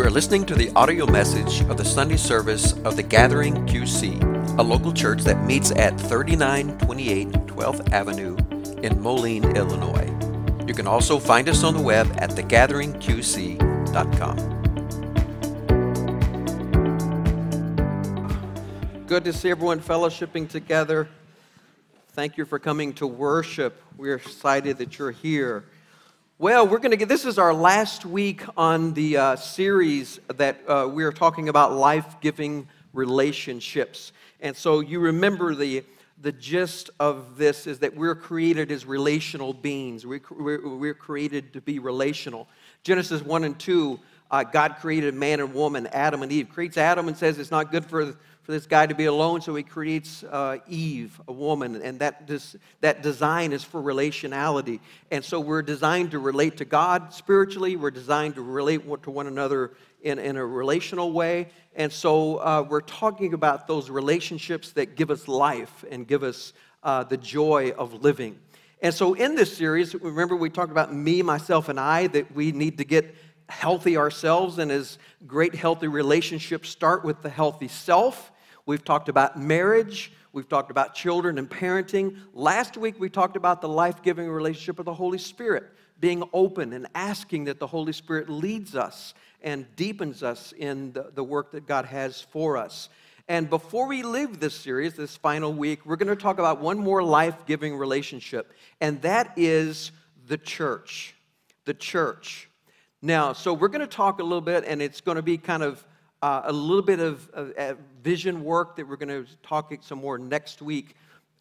are listening to the audio message of the Sunday service of the Gathering QC, a local church that meets at 3928 12th Avenue in Moline, Illinois. You can also find us on the web at thegatheringqc.com. Good to see everyone fellowshipping together. Thank you for coming to worship. We're excited that you're here. Well, this is our last week on the series that we're talking about life-giving relationships. And so you remember the gist of this is that we're created as relational beings. We're created to be relational. Genesis 1 and 2, God created man and woman, Adam and Eve. Creates Adam and says it's not good for this guy to be alone, so he creates Eve, a woman, and that design is for relationality. And so we're designed to relate to God spiritually. We're designed to relate to one another in a relational way. And so we're talking about those relationships that give us life and give us the joy of living. And so in this series, remember we talked about me, myself, and I, that we need to get healthy ourselves, and as great healthy relationships start with the healthy self. We've talked about marriage. We've talked about children and parenting. Last week, we talked about the life-giving relationship of the Holy Spirit, being open and asking that the Holy Spirit leads us and deepens us in the work that God has for us. And before we leave this series, this final week, we're going to talk about one more life-giving relationship, and that is the church. The church. Now, so we're going to talk a little bit, and it's going to be kind of a little bit of vision work that we're going to talk some more next week.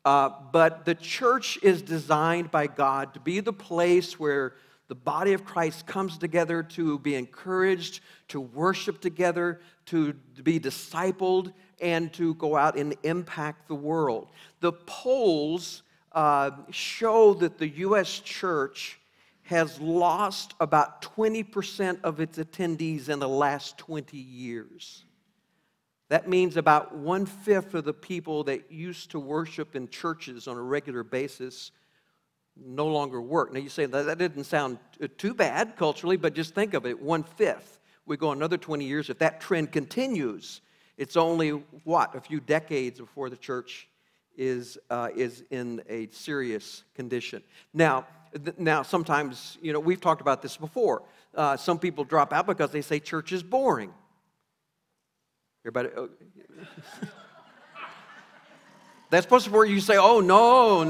But the church is designed by God to be the place where the body of Christ comes together to be encouraged, to worship together, to be discipled, and to go out and impact the world. The polls show that the U.S. church has lost about 20% of its attendees in the last 20 years. That means about 1/5 of the people that used to worship in churches on a regular basis no longer work. Now you say that didn't sound too bad culturally, but just think of it, 1/5. We go another 20 years, if that trend continues, it's only, a few decades before the church is in a serious condition. Now, sometimes, we've talked about this before. Some people drop out because they say church is boring. Everybody? That's supposed to be where you say, oh, no,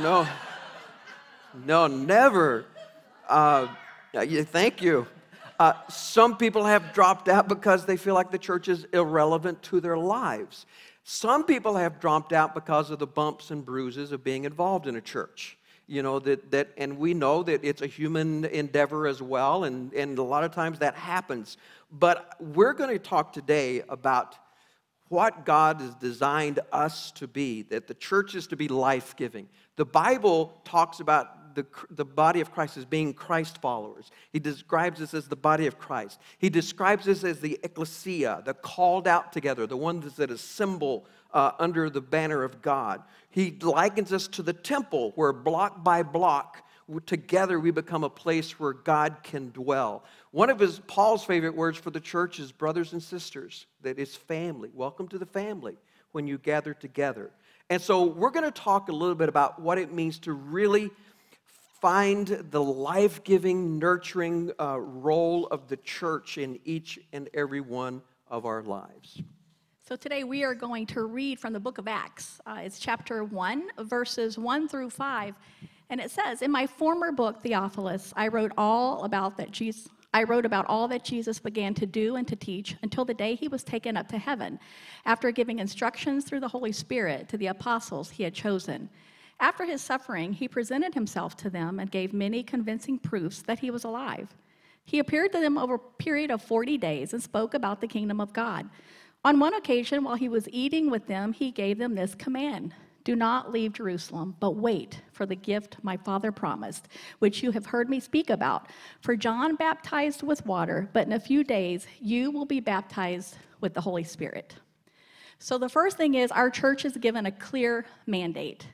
never. Thank you. Some people have dropped out because they feel like the church is irrelevant to their lives. Some people have dropped out because of the bumps and bruises of being involved in a church. And we know that it's a human endeavor as well, and a lot of times that happens. But we're going to talk today about what God has designed us to be, that the church is to be life-giving. The Bible talks about the body of Christ as being Christ followers. He describes us as the body of Christ. He describes us as the ecclesia, the called out together, the ones that assemble under the banner of God. He likens us to the temple where block by block, together we become a place where God can dwell. One of Paul's favorite words for the church is brothers and sisters, that is family. Welcome to the family when you gather together. And so we're going to talk a little bit about what it means to really find the life-giving, nurturing role of the church in each and every one of our lives. So today we are going to read from the book of Acts. It's chapter 1, verses 1 through 5. And it says, "In my former book, Theophilus, I wrote about all that Jesus began to do and to teach until the day he was taken up to heaven, after giving instructions through the Holy Spirit to the apostles he had chosen. After his suffering, he presented himself to them and gave many convincing proofs that he was alive. He appeared to them over a period of 40 days and spoke about the kingdom of God. On one occasion, while he was eating with them, he gave them this command: 'Do not leave Jerusalem, but wait for the gift my Father promised, which you have heard me speak about. For John baptized with water, but in a few days you will be baptized with the Holy Spirit.'" So the first thing is our church is given a clear mandate.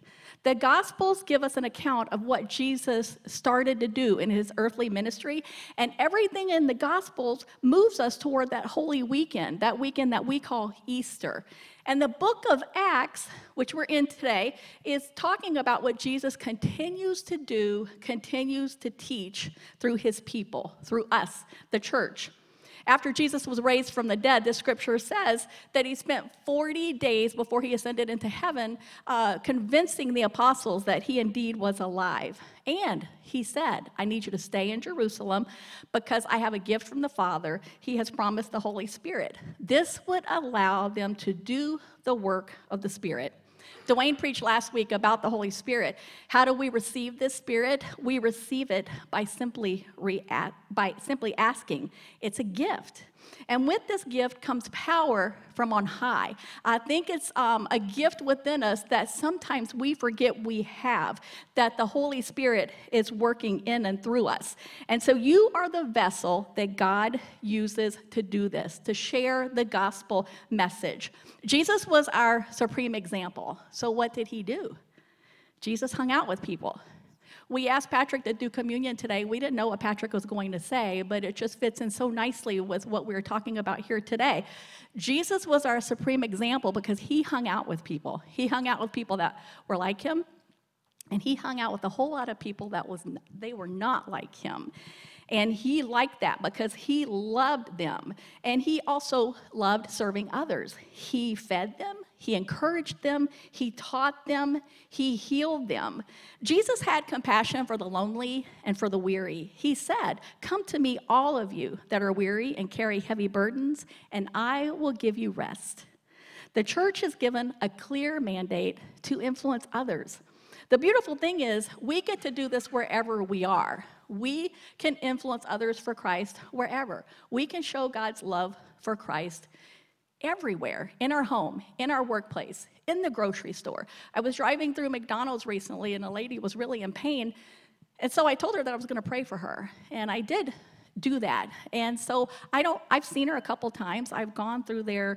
The Gospels give us an account of what Jesus started to do in his earthly ministry, and everything in the Gospels moves us toward that holy weekend that we call Easter. And the book of Acts, which we're in today, is talking about what Jesus continues to do, continues to teach through his people, through us, the church. After Jesus was raised from the dead, the scripture says that he spent 40 days before he ascended into heaven convincing the apostles that he indeed was alive. And he said, I need you to stay in Jerusalem because I have a gift from the Father. He has promised the Holy Spirit. This would allow them to do the work of the Spirit. Dwayne preached last week about the Holy Spirit. How do we receive this Spirit? We receive it by simply asking. It's a gift. And with this gift comes power from on high. I think it's a gift within us that sometimes we forget we have, that the Holy Spirit is working in and through us. And so you are the vessel that God uses to do this, to share the gospel message. Jesus was our supreme example. So what did he do? Jesus hung out with people. We asked Patrick to do communion today. We didn't know what Patrick was going to say, but it just fits in so nicely with what we're talking about here today. Jesus was our supreme example because he hung out with people. He hung out with people that were like him, and he hung out with a whole lot of people they were not like him. And he liked that because he loved them. And he also loved serving others. He fed them, he encouraged them, he taught them, he healed them. Jesus had compassion for the lonely and for the weary. He said, come to me, all of you that are weary and carry heavy burdens, and I will give you rest. The church is given a clear mandate to influence others. The beautiful thing is we get to do this wherever we are. We can influence others for Christ wherever. We can show God's love for Christ everywhere, in our home, in our workplace, in the grocery store. I was driving through McDonald's recently, and a lady was really in pain, and so I told her that I was going to pray for her, and I did do that. And so I've seen her a couple times. I've gone through there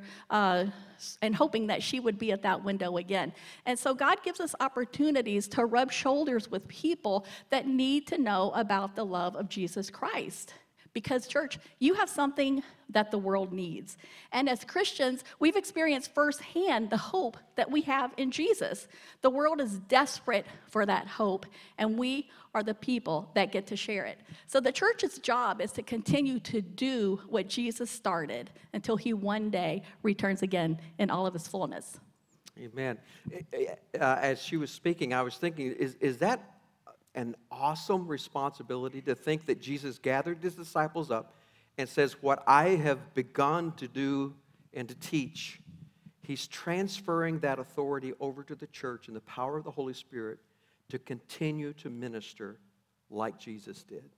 and hoping that she would be at that window again. And so God gives us opportunities to rub shoulders with people that need to know about the love of Jesus Christ. Because, church, you have something that the world needs. And as Christians, we've experienced firsthand the hope that we have in Jesus. The world is desperate for that hope, and we are the people that get to share it. So the church's job is to continue to do what Jesus started until he one day returns again in all of his fullness. Amen. As she was speaking, I was thinking, is that an awesome responsibility to think that Jesus gathered his disciples up and says, what I have begun to do and to teach, he's transferring that authority over to the church in the power of the Holy Spirit to continue to minister like Jesus did.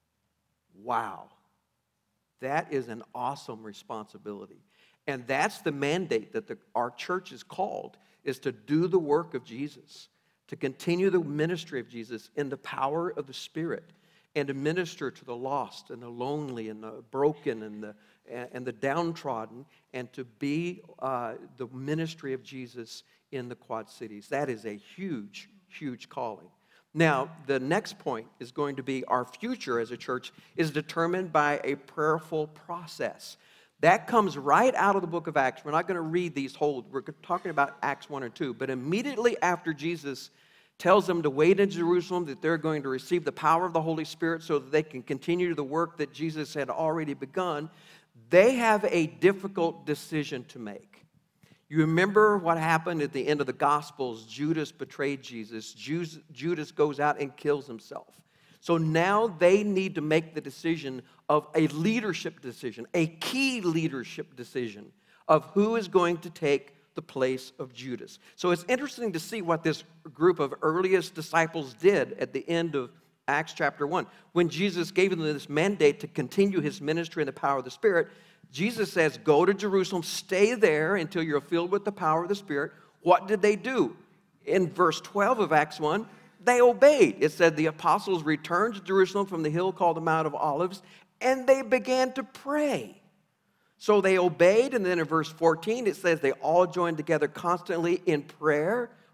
Wow. That is an awesome responsibility. And that's the mandate that our church is called, is to do the work of Jesus, to continue the ministry of Jesus in the power of the Spirit, and to minister to the lost and the lonely and the broken and the downtrodden, and to be the ministry of Jesus in the Quad Cities. That is a huge, huge calling. Now, the next point is going to be our future as a church is determined by a prayerful process. That comes right out of the book of Acts. We're not going to read these whole, we're talking about Acts 1 and 2. But immediately after Jesus tells them to wait in Jerusalem, that they're going to receive the power of the Holy Spirit so that they can continue the work that Jesus had already begun, they have a difficult decision to make. You remember what happened at the end of the Gospels? Judas betrayed Jesus. Judas goes out and kills himself. So now they need to make the decision of a leadership decision, a key leadership decision of who is going to take the place of Judas. So it's interesting to see what this group of earliest disciples did at the end of Acts chapter 1. When Jesus gave them this mandate to continue his ministry in the power of the Spirit, Jesus says, go to Jerusalem, stay there until you're filled with the power of the Spirit. What did they do? In verse 12 of Acts 1, they obeyed. It said the apostles returned to Jerusalem from the hill called the Mount of Olives, and they began to pray. So they obeyed, and then in verse 14 it says they all joined together constantly in prayer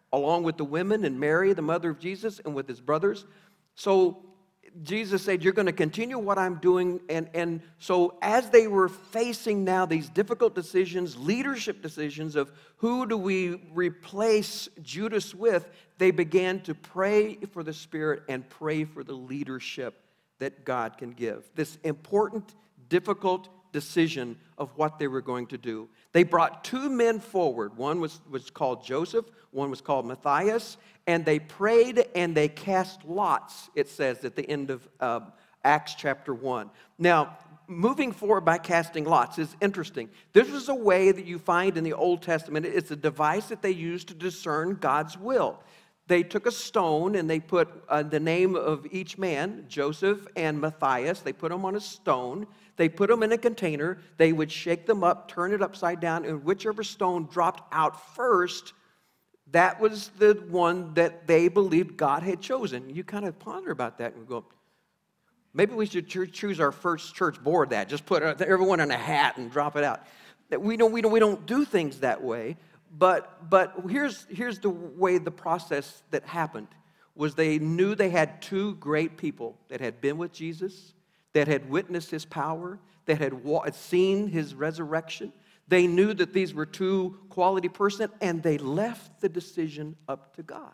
along with the women and Mary, the mother of Jesus, and with his brothers. So Jesus said, you're going to continue what I'm doing. And so as they were facing now these difficult decisions, leadership decisions of who do we replace Judas with, they began to pray for the Spirit and pray for the leadership that God can give. This important, difficult decision of what they were going to do. They brought two men forward. One was called Joseph, one was called Matthias, and they prayed and they cast lots, it says at the end of Acts chapter 1. Now, moving forward by casting lots is interesting. This is a way that you find in the Old Testament. It's a device that they used to discern God's will. They took a stone and they put the name of each man, Joseph and Matthias. They put them on a stone. They put them in a container. They would shake them up, turn it upside down, and whichever stone dropped out first, that was the one that they believed God had chosen. You kind of ponder about that and go, maybe we should choose our first church board that. Just put everyone in a hat and drop it out. We don't do things that way. But here's the way the process that happened was they knew they had two great people that had been with Jesus, that had witnessed his power, that had seen his resurrection. They knew that these were two quality persons, and they left the decision up to God.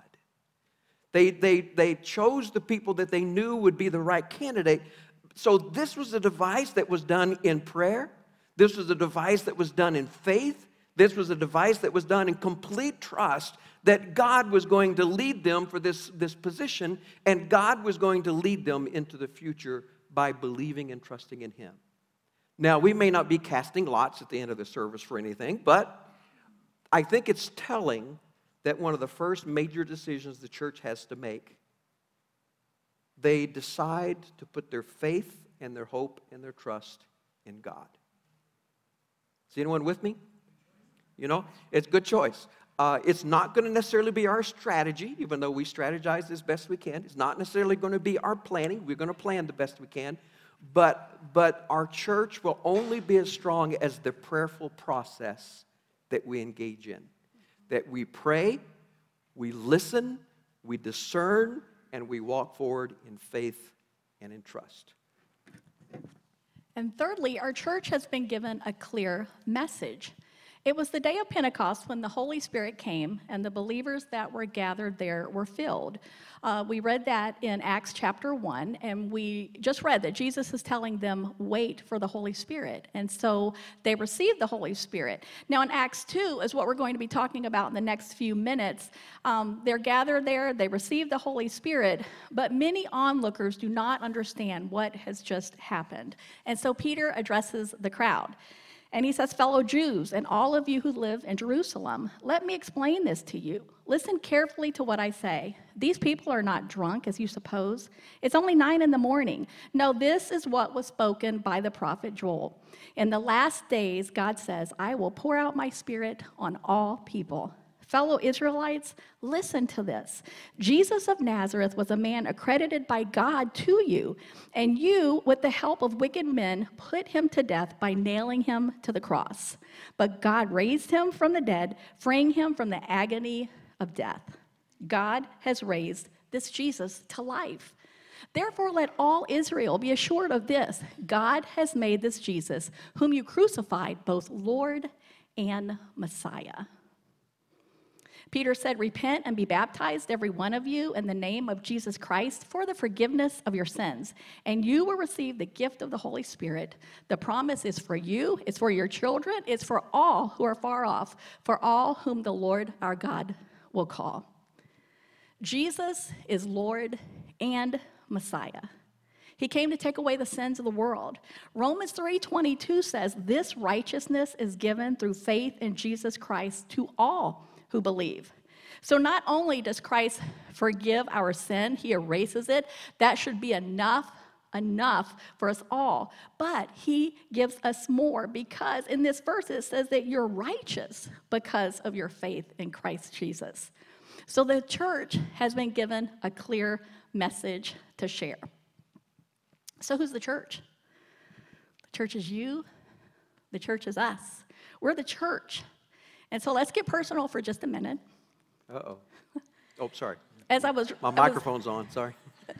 They chose the people that they knew would be the right candidate. So this was a device that was done in prayer. This was a device that was done in faith. This was a device that was done in complete trust that God was going to lead them for this position, and God was going to lead them into the future by believing and trusting in him. Now, we may not be casting lots at the end of the service for anything, but I think it's telling that one of the first major decisions the church has to make, they decide to put their faith and their hope and their trust in God. Is anyone with me? You know, it's a good choice. It's not going to necessarily be our strategy, even though we strategize as best we can. It's not necessarily going to be our planning. We're going to plan the best we can. But our church will only be as strong as the prayerful process that we engage in. That we pray, we listen, we discern, and we walk forward in faith and in trust. And thirdly, our church has been given a clear message. It was the day of Pentecost when the Holy Spirit came and the believers that were gathered there were filled. We read that in Acts chapter 1, and we just read that Jesus is telling them, wait for the Holy Spirit. And so they received the Holy Spirit. Now in Acts 2 is what we're going to be talking about in the next few minutes. They're gathered there, they received the Holy Spirit, but many onlookers do not understand what has just happened. And so Peter addresses the crowd. And he says, fellow Jews, and all of you who live in Jerusalem, let me explain this to you. Listen carefully to what I say. These people are not drunk, as you suppose. It's only 9 a.m. No, this is what was spoken by the prophet Joel. In the last days, God says, I will pour out my spirit on all people. Fellow Israelites, listen to this. Jesus of Nazareth was a man accredited by God to you, and you, with the help of wicked men, put him to death by nailing him to the cross. But God raised him from the dead, freeing him from the agony of death. God has raised this Jesus to life. Therefore, let all Israel be assured of this. God has made this Jesus, whom you crucified, both Lord and Messiah. Peter said, repent and be baptized, every one of you, in the name of Jesus Christ for the forgiveness of your sins, and you will receive the gift of the Holy Spirit. The promise is for you, it's for your children, it's for all who are far off, for all whom the Lord our God will call. Jesus is Lord and Messiah. He came to take away the sins of the world. Romans 3:22 says, this righteousness is given through faith in Jesus Christ to all who believe. So not only does Christ forgive our sin, he erases it. That should be enough for us all. But he gives us more, because in this verse it says that you're righteous because of your faith in Christ Jesus. So the church has been given a clear message to share. So who's the church? The church is you. The church is us. We're the church. And so let's get personal for just a minute. Uh-oh. Oh, sorry. As I was, My microphone's on, sorry.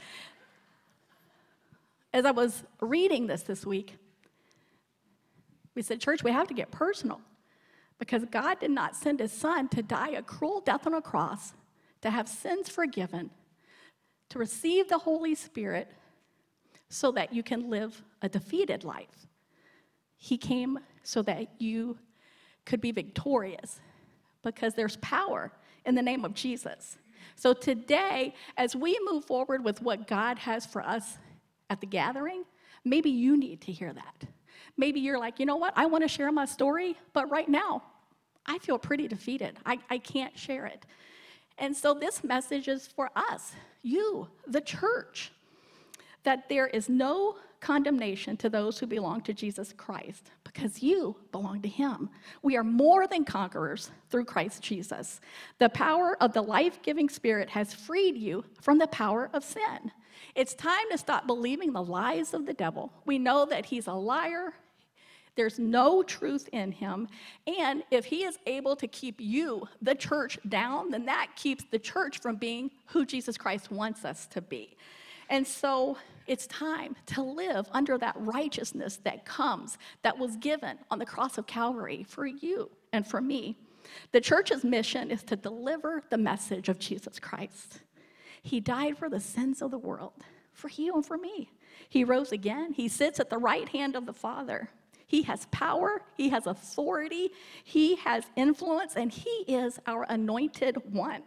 as I was reading this week, we said, church, we have to get personal because God did not send his son to die a cruel death on a cross, to have sins forgiven, to receive the Holy Spirit so that you can live a defeated life. He came so that you could be victorious because there's power in the name of Jesus. So today, as we move forward with what God has for us at the gathering, maybe you need to hear that. Maybe you're like, you know what, I want to share my story, but right now, I feel pretty defeated. I can't share it. And so this message is for us, you, the church, that there is no condemnation to those who belong to Jesus Christ because you belong to him. We are more than conquerors through Christ Jesus. The power of the life-giving Spirit has freed you from the power of sin. It's time to stop believing the lies of the devil. We know that he's a liar. There's no truth in him. And if he is able to keep you, the church, down, then that keeps the church from being who Jesus Christ wants us to be. And so it's time to live under that righteousness that was given on the cross of Calvary for you and for me. The church's mission is to deliver the message of Jesus Christ. He died for the sins of the world, for you and for me. He rose again. He sits at the right hand of the Father. He has power, he has authority, he has influence, and he is our anointed one.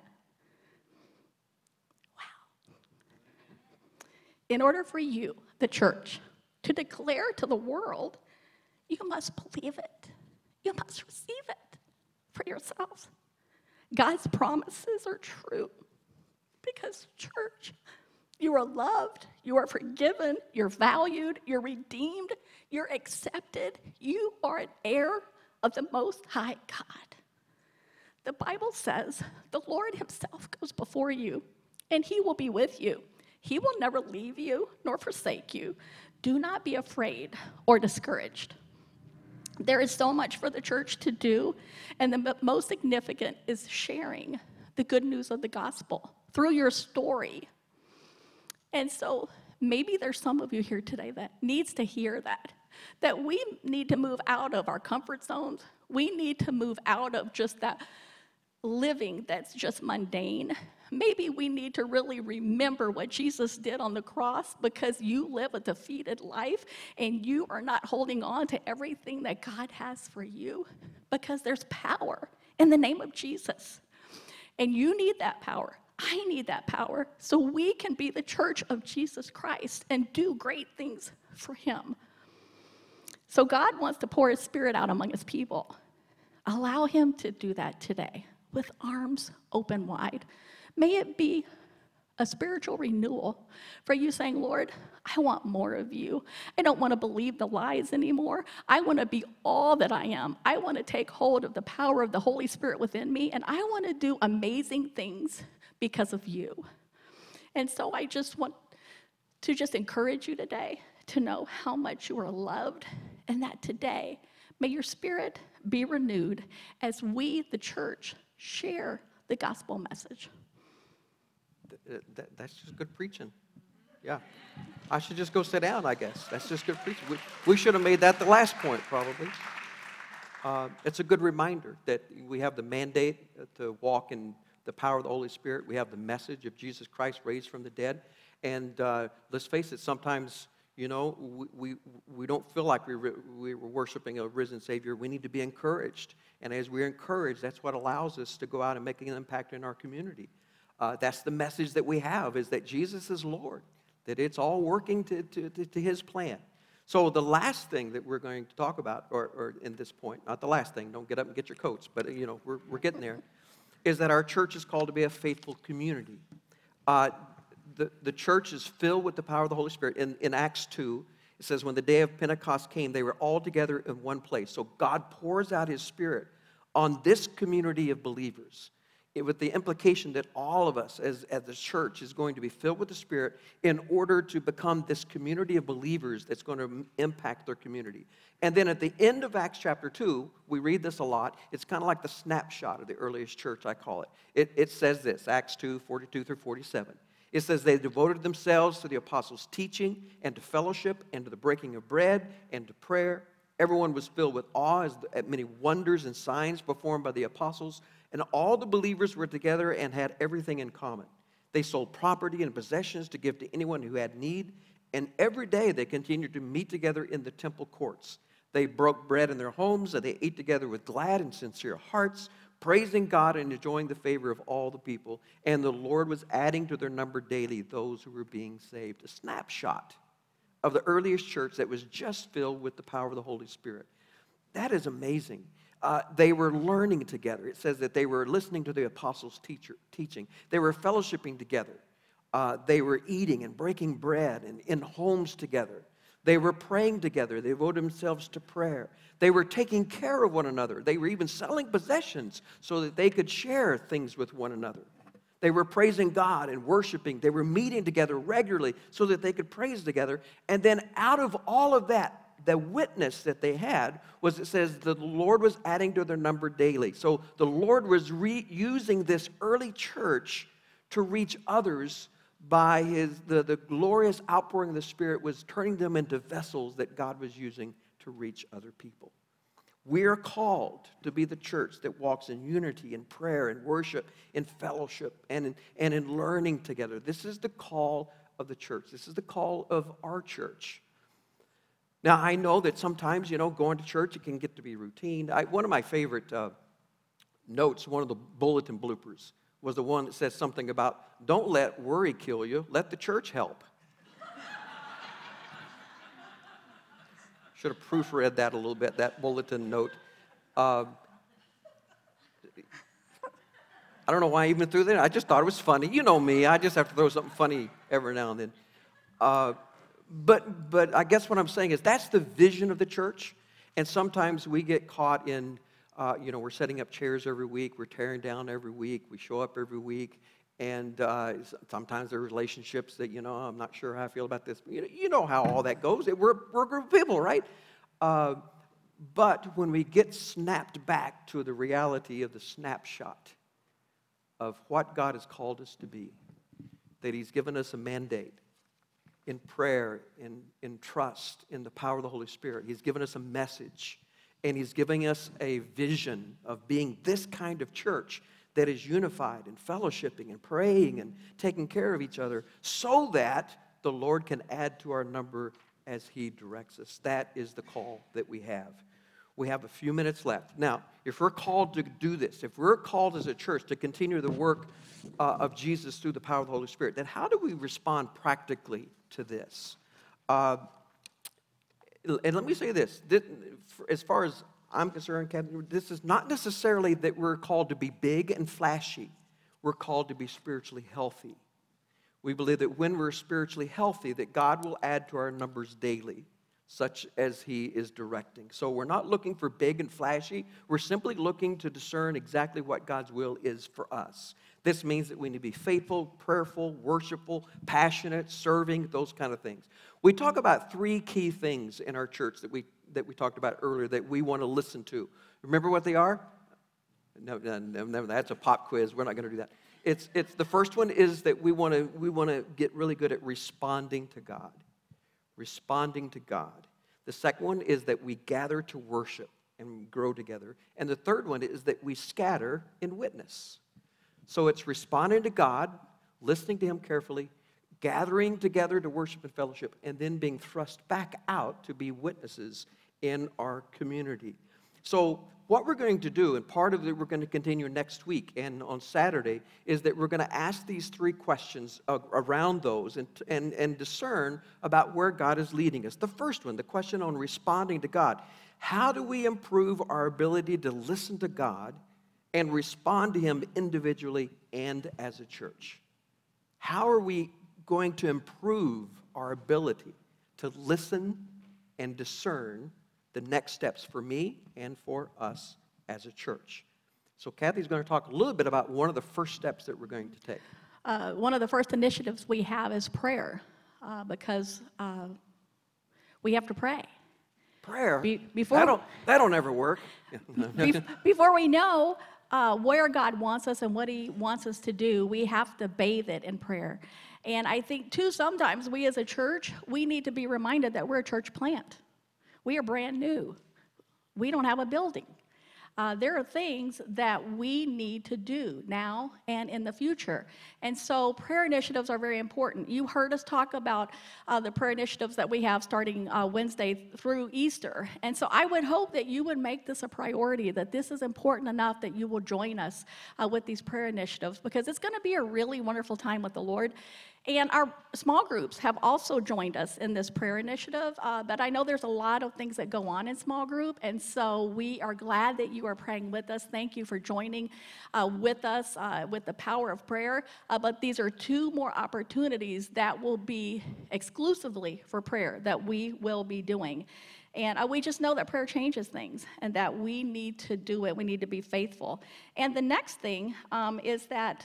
Wow. In order for you, the church, to declare to the world, you must believe it. You must receive it for yourselves. God's promises are true because, church, you are loved, you are forgiven, you're valued, you're redeemed, you're accepted. You are an heir of the Most High God. The Bible says the Lord himself goes before you, and he will be with you. He will never leave you nor forsake you. Do not be afraid or discouraged. There is so much for the church to do, and the most significant is sharing the good news of the gospel through your story. And so maybe there's some of you here today that needs to hear that we need to move out of our comfort zones. We need to move out of just that living that's just mundane. Maybe we need to really remember what Jesus did on the cross because you live a defeated life and you are not holding on to everything that God has for you because there's power in the name of Jesus. And you need that power. I need that power so we can be the church of Jesus Christ and do great things for him. So God wants to pour his Spirit out among his people. Allow him to do that today with arms open wide. May it be a spiritual renewal for you saying, Lord, I want more of you. I don't want to believe the lies anymore. I want to be all that I am. I want to take hold of the power of the Holy Spirit within me, and I want to do amazing things because of you. And so I just want to encourage you today to know how much you are loved, and that today, may your spirit be renewed as we, the church, share the gospel message. That's just good preaching. Yeah. I should just go sit down, I guess. That's just good preaching. We should have made that the last point, probably. It's a good reminder that we have the mandate to walk in the power of the Holy Spirit. We have the message of Jesus Christ raised from the dead. And let's face it, sometimes, you know, we don't feel like we're worshiping a risen Savior. We need to be encouraged. And as we're encouraged, that's what allows us to go out and make an impact in our community. That's the message that we have, is that Jesus is Lord, that it's all working to his plan. So the last thing that we're going to talk about, or in this point, not the last thing, don't get up and get your coats, but you know, we're getting there, is that our church is called to be a faithful community. The church is filled with the power of the Holy Spirit. In Acts 2, it says, when the day of Pentecost came, they were all together in one place. So God pours out his Spirit on this community of believers. with the implication that all of us as the church is going to be filled with the Spirit in order to become this community of believers that's going to impact their community. And then at the end of Acts chapter 2, we read this a lot. It's kind of like the snapshot of the earliest church, I call it. It says this, Acts 2, 42 through 47. It says they devoted themselves to the apostles' teaching and to fellowship and to the breaking of bread and to prayer. Everyone was filled with awe at many wonders and signs performed by the apostles. And all the believers were together and had everything in common. They sold property and possessions to give to anyone who had need. And every day they continued to meet together in the temple courts. They broke bread in their homes and they ate together with glad and sincere hearts, praising God and enjoying the favor of all the people. And the Lord was adding to their number daily those who were being saved. A snapshot of the earliest church that was just filled with the power of the Holy Spirit. That is amazing. They were learning together. It says that they were listening to the apostles' teaching. They were fellowshipping together. They were eating and breaking bread and in homes together. They were praying together. They devoted themselves to prayer. They were taking care of one another. They were even selling possessions so that they could share things with one another. They were praising God and worshiping. They were meeting together regularly so that they could praise together. And then out of all of that, the witness that they had was, it says, the Lord was adding to their number daily. So the Lord was using this early church to reach others by the glorious outpouring of the Spirit was turning them into vessels that God was using to reach other people. We are called to be the church that walks in unity, in prayer, in worship, in fellowship, and in learning together. This is the call of the church. This is the call of our church. Now, I know that sometimes, going to church, it can get to be routine. One of my favorite notes, one of the bulletin bloopers, was the one that says something about, don't let worry kill you, let the church help. Should have proofread that a little bit, that bulletin note. I don't know why I even threw that in. I just thought it was funny. You know me, I just have to throw something funny every now and then. But I guess what I'm saying is that's the vision of the church. And sometimes we get caught in, we're setting up chairs every week. We're tearing down every week. We show up every week. And sometimes there are relationships that, I'm not sure how I feel about this. You know how all that goes. We're a group of people, right? But when we get snapped back to the reality of the snapshot of what God has called us to be, that He's given us a mandate, in prayer, in trust, in the power of the Holy Spirit. He's given us a message, and He's giving us a vision of being this kind of church that is unified and fellowshipping and praying and taking care of each other so that the Lord can add to our number as He directs us. That is the call that we have. We have a few minutes left. Now, if we're called to do this, if we're called as a church to continue the work of Jesus through the power of the Holy Spirit, then how do we respond practically to this? And let me say this, as far as I'm concerned, Captain, this is not necessarily that we're called to be big and flashy. We're called to be spiritually healthy. We believe that when we're spiritually healthy, that God will add to our numbers daily, such as He is directing. So we're not looking for big and flashy. We're simply looking to discern exactly what God's will is for us. This means that we need to be faithful, prayerful, worshipful, passionate, serving, those kind of things. We talk about three key things in our church that we talked about earlier that we want to listen to. Remember what they are? No, that's a pop quiz. We're not going to do that. It's the first one is that we want to get really good at responding to God. Responding to God. The second one is that we gather to worship and grow together. And the third one is that we scatter in witness. So it's responding to God, listening to Him carefully, gathering together to worship and fellowship, and then being thrust back out to be witnesses in our community. So what we're going to do, and part of it we're going to continue next week and on Saturday, is that we're going to ask these three questions around those and discern about where God is leading us. The first one, the question on responding to God. How do we improve our ability to listen to God and respond to Him individually and as a church? How are we going to improve our ability to listen and discern the next steps for me and for us as a church? So Kathy's going to talk a little bit about one of the first steps that we're going to take. One of the first initiatives we have is prayer, because we have to pray. Prayer? Before That'll never work. before we know where God wants us and what He wants us to do, we have to bathe it in prayer. And I think, too, sometimes we as a church, we need to be reminded that we're a church plant. We are brand new. We don't have a building. There are things that we need to do now and in the future. And so prayer initiatives are very important. You heard us talk about the prayer initiatives that we have starting Wednesday through Easter. And so I would hope that you would make this a priority, that this is important enough that you will join us with these prayer initiatives, because it's going to be a really wonderful time with the Lord. And our small groups have also joined us in this prayer initiative, but I know there's a lot of things that go on in small group, and so we are glad that you are praying with us. Thank you for joining with us with the power of prayer, but these are 2 more opportunities that will be exclusively for prayer that we will be doing. And we just know that prayer changes things and that we need to do it. We need to be faithful. And the next thing is that,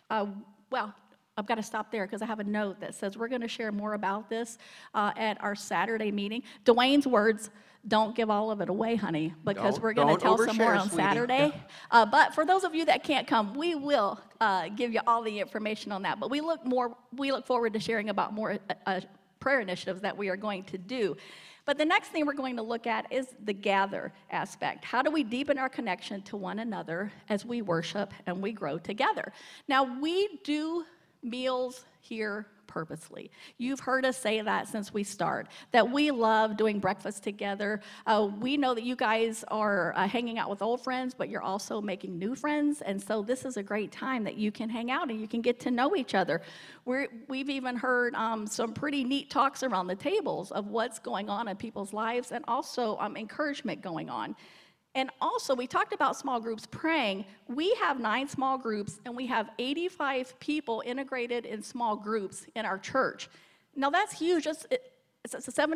I've got to stop there because I have a note that says we're going to share more about this at our Saturday meeting. Dwayne's words, don't give all of it away, honey, because we're going to tell some more on Saturday. But for those of you that can't come, we will give you all the information on that. But we look forward to sharing about more prayer initiatives that we are going to do. But the next thing we're going to look at is the gather aspect. How do we deepen our connection to one another as we worship and we grow together? Now, we do meals here purposely. You've heard us say that since we start, that we love doing breakfast together. We know that you guys are hanging out with old friends, but you're also making new friends, and so this is a great time that you can hang out and you can get to know each other. We've even heard some pretty neat talks around the tables of what's going on in people's lives, and also encouragement going on. And also, we talked about small groups praying. We have 9 small groups, and we have 85 people integrated in small groups in our church. Now, that's huge. It's a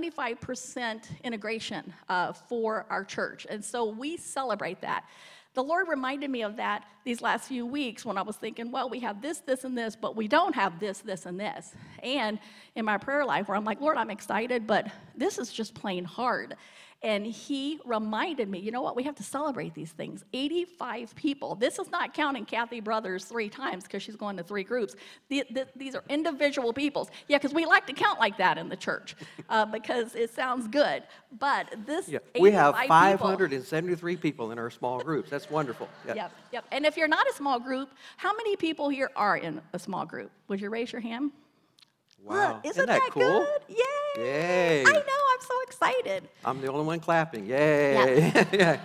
75% integration for our church, and so we celebrate that. The Lord reminded me of that these last few weeks when I was thinking, well, we have this, this, and this, but we don't have this, this, and this. And in my prayer life, where I'm like, Lord, I'm excited, but this is just plain hard. And He reminded me, you know what, we have to celebrate these things. 85 people. This is not counting Kathy Brothers 3 times because she's going to 3 groups. These are individual peoples. Yeah, because we like to count like that in the church because it sounds good. But this, we have 573 people in our small groups. That's wonderful. Yep. And if you're not a small group, how many people here are in a small group? Would you raise your hand? Wow. Look, isn't that cool? Good? Yay! I know, I'm so excited. I'm the only one clapping. Yay! Yeah.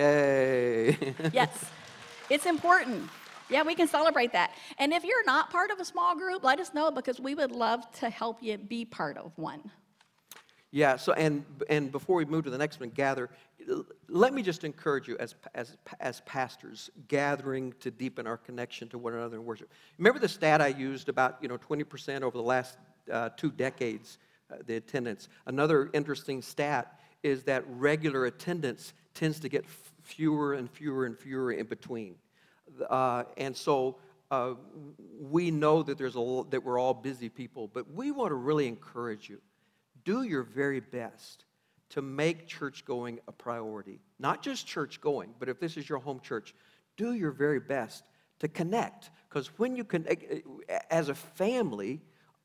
Yay! Yes, it's important. Yeah, we can celebrate that. And if you're not part of a small group, let us know because we would love to help you be part of one. Yeah, so and before we move to the next one, gather, let me just encourage you as pastors, gathering to deepen our connection to one another in worship. Remember the stat I used about 20% over the last 2 decades, the attendance. Another interesting stat is that regular attendance tends to get fewer and fewer and fewer in between. And so we know that that we're all busy people, but we want to really encourage you. Do your very best to make church going a priority. Not just church going, but if this is your home church, do your very best to connect. Because when you connect, as a family,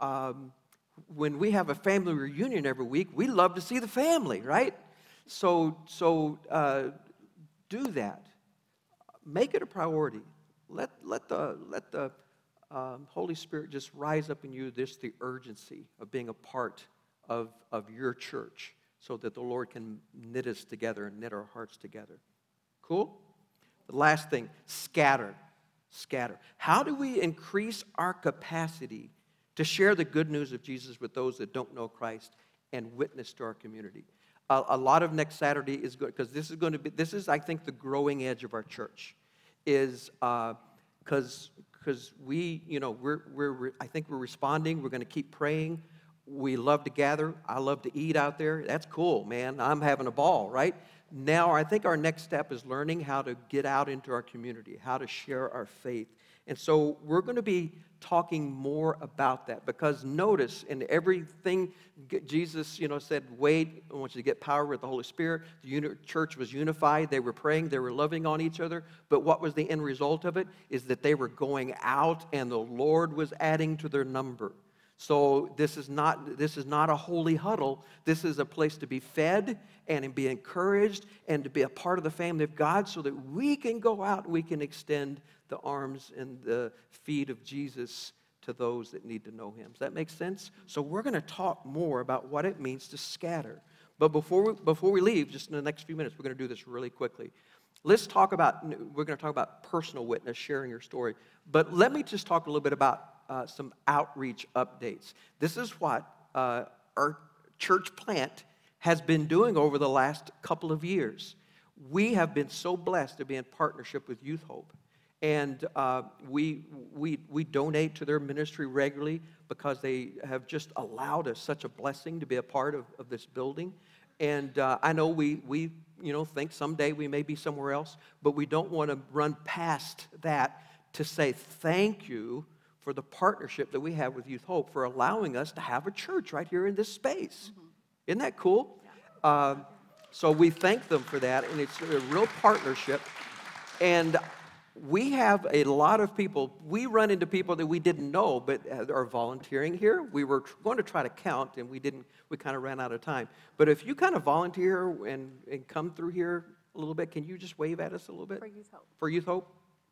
when we have a family reunion every week, we love to see the family, right? So do that. Make it a priority. Let the Holy Spirit just rise up in you, the urgency of being a part of your church so that the Lord can knit us together and knit our hearts together. Cool? The last thing, scatter. Scatter. How do we increase our capacity to share the good news of Jesus with those that don't know Christ and witness to our community? A lot of next Saturday is good because this is I think the growing edge of our church is because we I think we're responding. We're going to keep praying. We love to gather. I love to eat out there. That's cool, man. I'm having a ball, right? Now, I think our next step is learning how to get out into our community, how to share our faith. And so we're going to be talking more about that, because notice in everything Jesus, said, wait, I want you to get power with the Holy Spirit. The church was unified. They were praying. They were loving on each other. But what was the end result of it? Is that they were going out and the Lord was adding to their number. So this is not a holy huddle. This is a place to be fed and be encouraged and to be a part of the family of God, so that we can go out and we can extend the arms and the feet of Jesus to those that need to know him. Does that make sense? So we're going to talk more about what it means to scatter. But before we leave, just in the next few minutes, we're going to do this really quickly. We're going to talk about personal witness, sharing your story. But let me just talk a little bit about some outreach updates. This is what our church plant has been doing over the last couple of years. We have been so blessed to be in partnership with Youth Hope. And we donate to their ministry regularly, because they have just allowed us such a blessing to be a part of this building. And I know we think someday we may be somewhere else, but we don't want to run past that to say thank you for the partnership that we have with Youth Hope for allowing us to have a church right here in this space. Mm-hmm. Isn't that cool? Yeah. So we thank them for that, and it's a real partnership. And we have a lot of people. We run into people that we didn't know but are volunteering here. We were going to try to count, and we didn't. We kind of ran out of time. But if you kind of volunteer and come through here a little bit, can you just wave at us a little bit? For Youth Hope. For Youth Hope?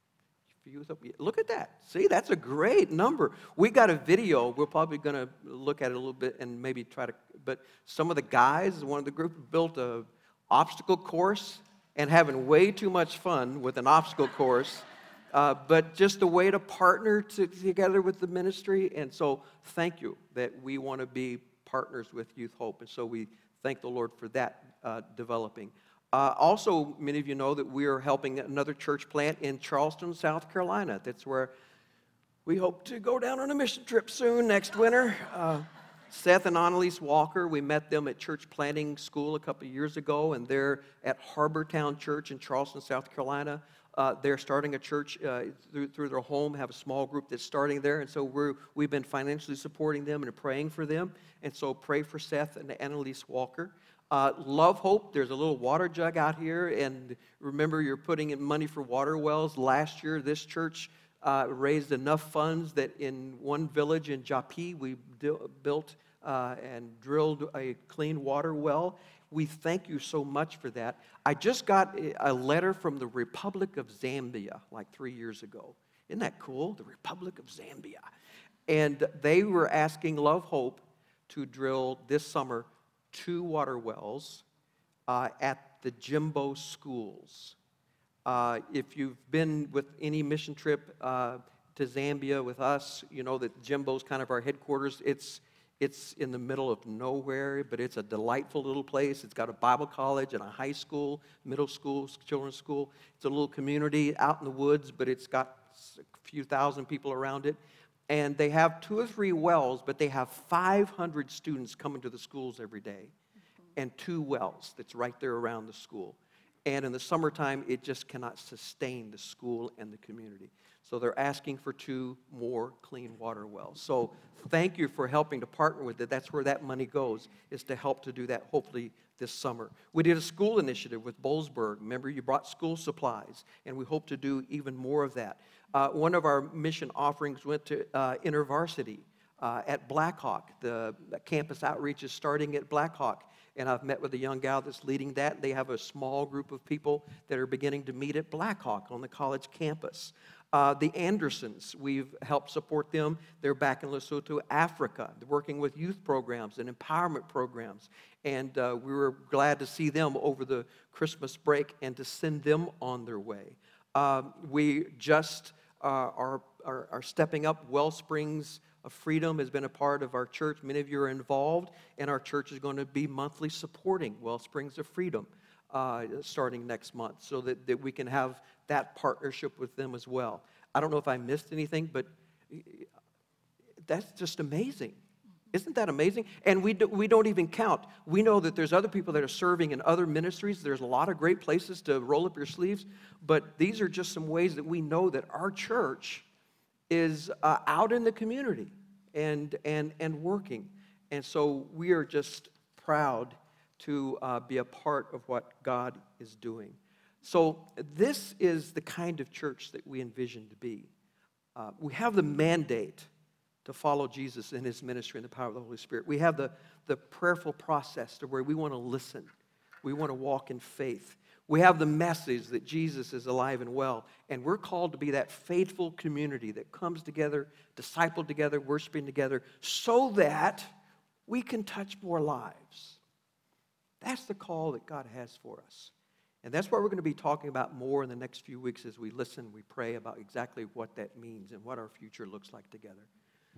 For Youth Hope. Look at that. See, that's a great number. We got a video. We're probably going to look at it a little bit and maybe try to. But some of the guys, one of the group, built a obstacle course, and having way too much fun with an obstacle course, but just a way to partner together with the ministry. And so thank you that we want to be partners with Youth Hope. And so we thank the Lord for that developing. Also, many of you know that we are helping another church plant in Charleston, South Carolina. That's where we hope to go down on a mission trip soon, next winter. Seth and Annalise Walker, we met them at church planting school a couple of years ago, and they're at Harbortown Church in Charleston, South Carolina. They're starting a church through their home, have a small group that's starting there, and so we've been financially supporting them and praying for them, and so pray for Seth and Annalise Walker. Love Hope, there's a little water jug out here, and remember, you're putting in money for water wells. Last year, this church raised enough funds that in one village in Japi, we built and drilled a clean water well. We thank you so much for that. I just got a letter from the Republic of Zambia like 3 years ago. Isn't that cool? The Republic of Zambia. And they were asking Love Hope to drill this summer 2 water wells at the Jimbo schools. If you've been with any mission trip to Zambia with us, you know that Jimbo's kind of our headquarters. It's in the middle of nowhere, but it's a delightful little place. It's got a Bible college and a high school, middle school, children's school. It's a little community out in the woods, but it's got a few thousand people around it. And they have 2 or 3 wells, but they have 500 students coming to the schools every day, and 2 wells that's right there around the school. And in the summertime, it just cannot sustain the school and the community. So they're asking for 2 more clean water wells. So thank you for helping to partner with it. That's where that money goes, is to help to do that hopefully this summer. We did a school initiative with Bollesburg. Remember, you brought school supplies, and we hope to do even more of that. One of our mission offerings went to InterVarsity at Blackhawk. The campus outreach is starting at Blackhawk. And I've met with a young gal that's leading that. They have a small group of people that are beginning to meet at Blackhawk on the college campus. The Andersons, we've helped support them. They're back in Lesotho, Africa. They're working with youth programs and empowerment programs. And we were glad to see them over the Christmas break and to send them on their way. We just are stepping up. Wellsprings of Freedom has been a part of our church. Many of you are involved, and our church is going to be monthly supporting Wellsprings of Freedom starting next month, so that we can have that partnership with them as well. I don't know if I missed anything, but that's just amazing. Isn't that amazing? And we don't even count. We know that there's other people that are serving in other ministries. There's a lot of great places to roll up your sleeves. But these are just some ways that we know that our church is out in the community and working. And so we are just proud to be a part of what God is doing. So this is the kind of church that we envision to be. We have the mandate to follow Jesus in his ministry and the power of the Holy Spirit. We have the prayerful process to where we want to listen. We want to walk in faith. We have the message that Jesus is alive and well. And we're called to be that faithful community that comes together, discipled together, worshiping together, so that we can touch more lives. That's the call that God has for us. And that's what we're going to be talking about more in the next few weeks as we listen, we pray about exactly what that means and what our future looks like together.